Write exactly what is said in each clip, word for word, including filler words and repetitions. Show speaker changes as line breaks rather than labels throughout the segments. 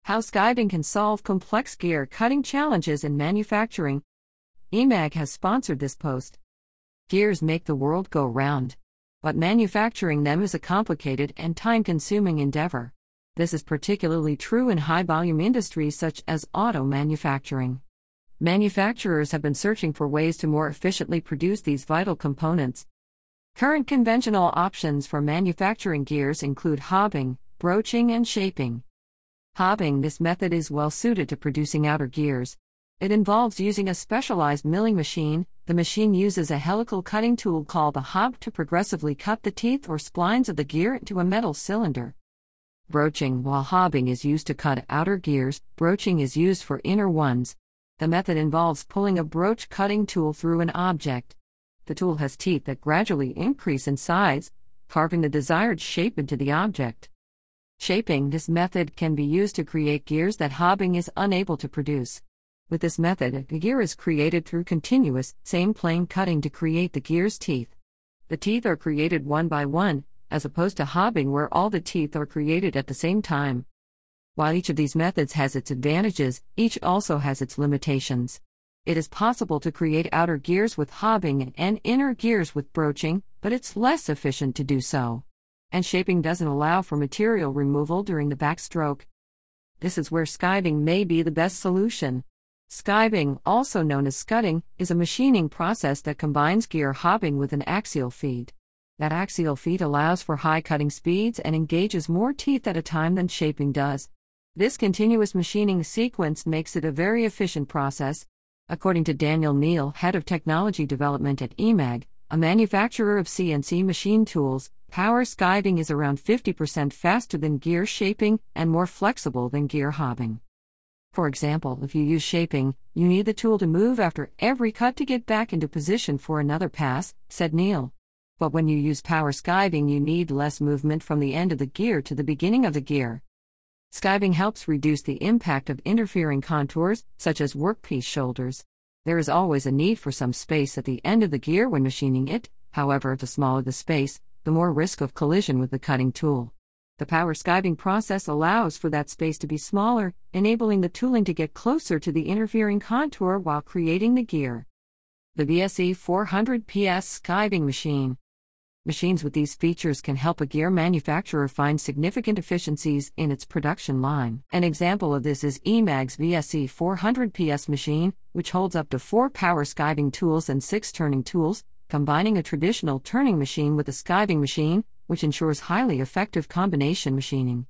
How skiving can solve complex gear cutting challenges in manufacturing. E M A G has sponsored this post. Gears make the world go round. But manufacturing them is a complicated and time-consuming endeavor. This is particularly true in high-volume industries such as auto manufacturing. Manufacturers have been searching for ways to more efficiently produce these vital components. Current conventional options for manufacturing gears include hobbing, broaching, and shaping. Hobbing: this method is well suited to producing outer gears. It involves using a specialized milling machine. The machine uses a helical cutting tool called the hob to progressively cut the teeth or splines of the gear into a metal cylinder. Broaching: while hobbing is used to cut outer gears, broaching is used for inner ones. The method involves pulling a broach cutting tool through an object. The tool has teeth that gradually increase in size, carving the desired shape into the object. Shaping: this method can be used to create gears that hobbing is unable to produce. With this method, a gear is created through continuous, same plane cutting to create the gear's teeth. The teeth are created one by one, as opposed to hobbing where all the teeth are created at the same time. While each of these methods has its advantages, each also has its limitations. It is possible to create outer gears with hobbing and inner gears with broaching, but it's less efficient to do so. And shaping doesn't allow for material removal during the backstroke. This is where skiving may be the best solution. Skiving, also known as scudding, is a machining process that combines gear hobbing with an axial feed. That axial feed allows for high cutting speeds and engages more teeth at a time than shaping does. This continuous machining sequence makes it a very efficient process. According to Daniel Neal, head of technology development at E M A G, a manufacturer of C N C machine tools, power skiving is around fifty percent faster than gear shaping and more flexible than gear hobbing. For example, if you use shaping, you need the tool to move after every cut to get back into position for another pass, said Neal. But when you use power skiving, you need less movement from the end of the gear to the beginning of the gear. Skiving helps reduce the impact of interfering contours, such as workpiece shoulders. There is always a need for some space at the end of the gear when machining it. However, the smaller the space, the more risk of collision with the cutting tool. The power skiving process allows for that space to be smaller, enabling the tooling to get closer to the interfering contour while creating the gear. The V S E four hundred P S skiving machine. Machines with these features can help a gear manufacturer find significant efficiencies in its production line. An example of this is E M A G's V S E four hundred P S machine, which holds up to four power skiving tools and six turning tools, combining a traditional turning machine with a skiving machine, which ensures highly effective combination machining.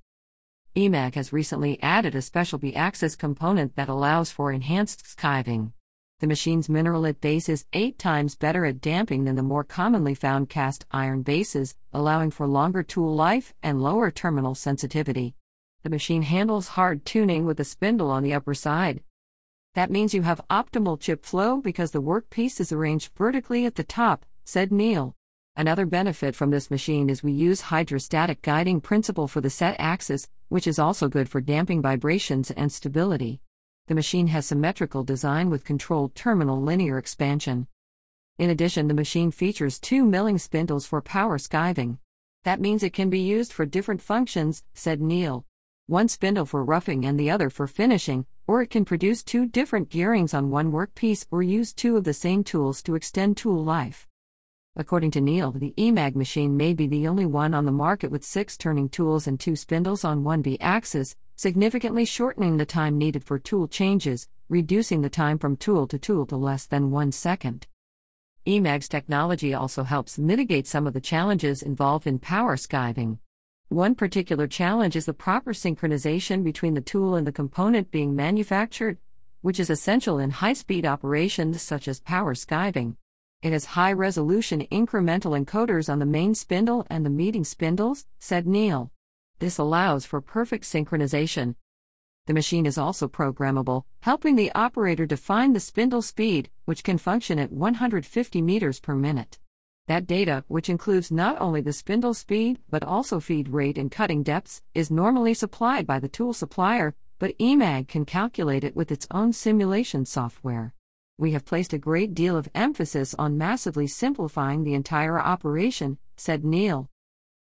E M A G has recently added a special B-axis component that allows for enhanced skiving. The machine's mineralite base is eight times better at damping than the more commonly found cast iron bases, allowing for longer tool life and lower terminal sensitivity. The machine handles hard tuning with a spindle on the upper side. That means you have optimal chip flow because the workpiece is arranged vertically at the top, said Neal. Another benefit from this machine is we use hydrostatic guiding principle for the set axis, which is also good for damping vibrations and stability. The machine has symmetrical design with controlled terminal linear expansion. In addition, the machine features two milling spindles for power skiving. That means it can be used for different functions, said Neal. One spindle for roughing and the other for finishing, or it can produce two different gearings on one workpiece or use two of the same tools to extend tool life. According to Neal, the E M A G machine may be the only one on the market with six turning tools and two spindles on one B-axis, significantly shortening the time needed for tool changes, reducing the time from tool to tool to less than one second. E M A G's technology also helps mitigate some of the challenges involved in power skiving. One particular challenge is the proper synchronization between the tool and the component being manufactured, which is essential in high-speed operations such as power skiving. It has high-resolution incremental encoders on the main spindle and the meeting spindles, said Neal. This allows for perfect synchronization. The machine is also programmable, helping the operator define the spindle speed, which can function at one hundred fifty meters per minute. That data, which includes not only the spindle speed but also feed rate and cutting depths, is normally supplied by the tool supplier, but E M A G can calculate it with its own simulation software. We have placed a great deal of emphasis on massively simplifying the entire operation, said Neal.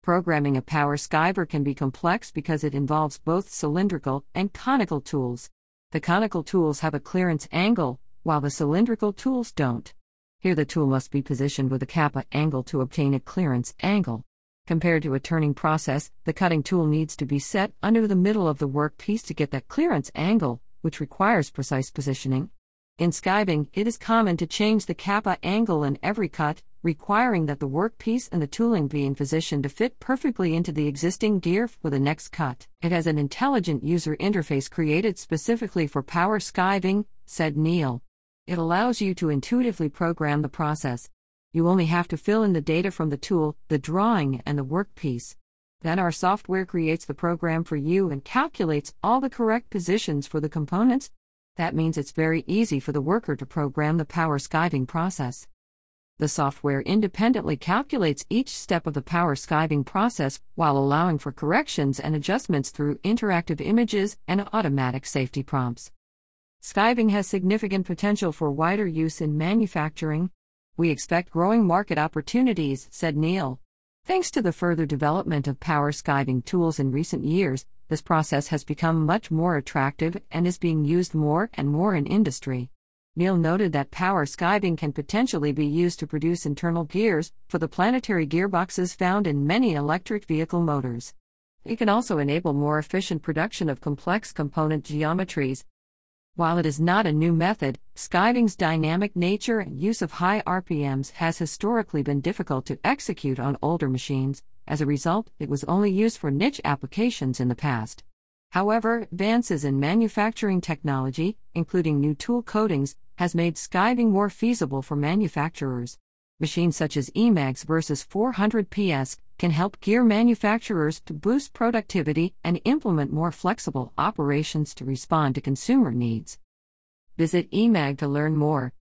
Programming a power skiver can be complex because it involves both cylindrical and conical tools. The conical tools have a clearance angle, while the cylindrical tools don't. Here the tool must be positioned with a kappa angle to obtain a clearance angle. Compared to a turning process, the cutting tool needs to be set under the middle of the workpiece to get that clearance angle, which requires precise positioning. In skiving, it is common to change the kappa angle in every cut, requiring that the workpiece and the tooling be in position to fit perfectly into the existing gear for the next cut. It has an intelligent user interface created specifically for power skiving, said Neil. It allows you to intuitively program the process. You only have to fill in the data from the tool, the drawing, and the workpiece. Then our software creates the program for you and calculates all the correct positions for the components. That means it's very easy for the worker to program the power skiving process. The software independently calculates each step of the power skiving process while allowing for corrections and adjustments through interactive images and automatic safety prompts. Skiving has significant potential for wider use in manufacturing. We expect growing market opportunities, said Neil. Thanks to the further development of power skiving tools in recent years, this process has become much more attractive and is being used more and more in industry. Neil noted that power skiving can potentially be used to produce internal gears for the planetary gearboxes found in many electric vehicle motors. It can also enable more efficient production of complex component geometries. While it is not a new method, skiving's dynamic nature and use of high R P Ms has historically been difficult to execute on older machines. As a result, it was only used for niche applications in the past. However, advances in manufacturing technology, including new tool coatings, has made skiving more feasible for manufacturers. Machines such as E MAG's versus four hundred P S can help gear manufacturers to boost productivity and implement more flexible operations to respond to consumer needs. Visit E MAG to learn more.